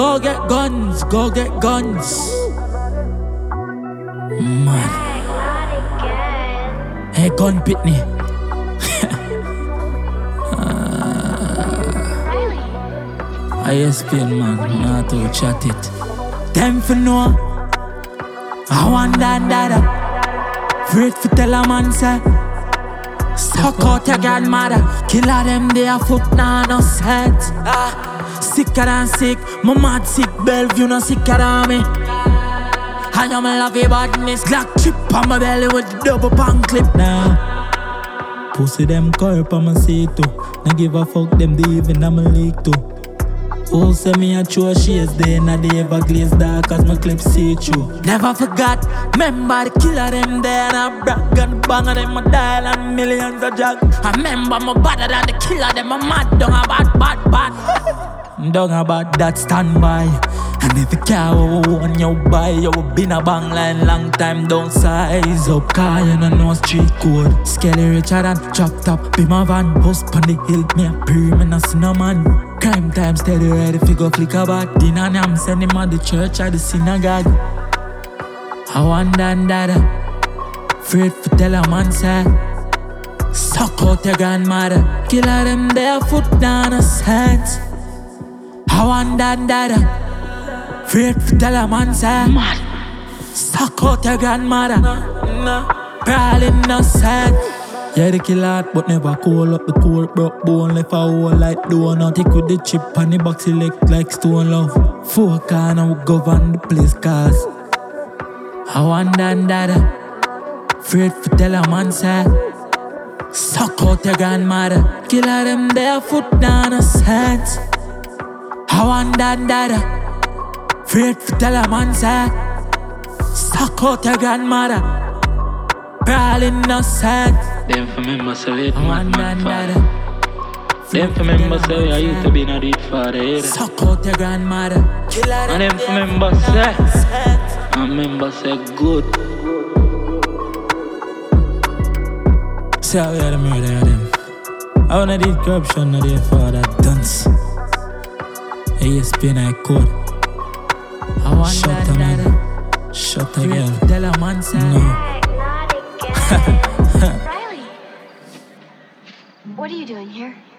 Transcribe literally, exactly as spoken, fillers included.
Go get guns, go get guns. Man. Hey, gun pitney. I S P N man, not to chat it. Them for know. I want that dada. Afraid for tell a man say. Suck out your grandmother. Kill all them they a foot nah no set. Ah, sicker than sick. My mad sick Bellevue no sicker than me. I am a lovey badness. Glock chip on my belly with the double pan clip now. Pussy them corp on my seat too. Now give a fuck them they even I'm a leak too. Oh, say me a true shades day and they ever glaze dark as my clip see through. Never forgot, remember the killer them there and I brag and bang of them a dial and millions of jag. I remember my better than the killer them a mad down a bad, bad, bad. Down a bad that stand by. And if you care on your buy, you been a bang line long time don't size up. Cause you don't know street code. Skelly richer than chop top, be my van. House pon the hill, me a pre, me no see no man. Crime time steady ready fi go flick a bat. Dinner I'm send him at the church or the synagogue. I want that dada. Afraid for tell a man say. Suck out your grandmother. Kill all them there foot down a set. I want that dada. Afraid for tell a man say. Man. Suck out your grandmother. No, no. Prowling no set. Yeah, the kill out, but never call up the core. Broke bone, left a hole like donut. Take with the chip and the box select like stone love. Four car now govern the place cause I want that dada. Afraid for tell a man say. Suck out your grandmother. Kill all them there foot down a set. I want that dada. Afraid for tell a man say. Suck out your grandmother. Prowling no set. Them for me must have it, man, man, father. Them for me must have I used to be not it father. Suck out your grandmother. And them for me must say, and members say good. See how we had a murder of them. I wanna did corruption of their father dunce. A S P N I code. I want shut that man. Shut up, girl. Tell a man say. No. Riley, what are you doing here?